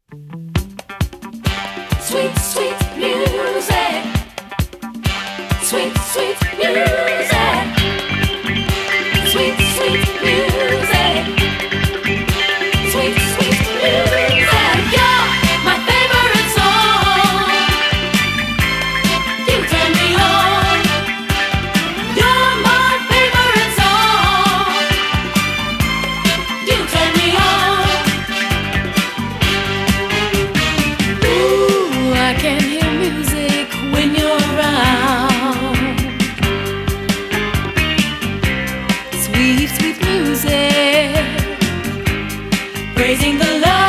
Sweet, sweet music. Sweet, sweet music. Sweet, sweet music. Sweet, sweet music. You're my favorite song. You turn me on. You're my favorite song. You turn me on. Ooh, I can hear music when you're around. Sweet, sweet music, praising the love.